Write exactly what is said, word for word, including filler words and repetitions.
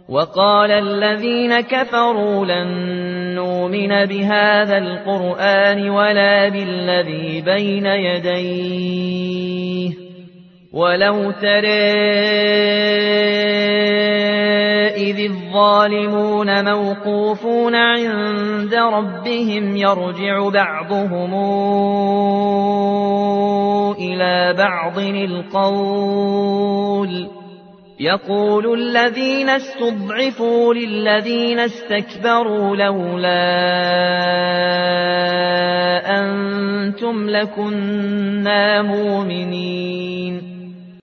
وقال الذين كفروا لن نؤمن بهذا القرآن ولا بالذي بين يديه ولو ترى إذ الظالمون موقوفون عند ربهم يرجع بعضهم إلى بعض القول يقول الذين استضعفوا للذين استكبروا لولا أنتم لكنا مؤمنين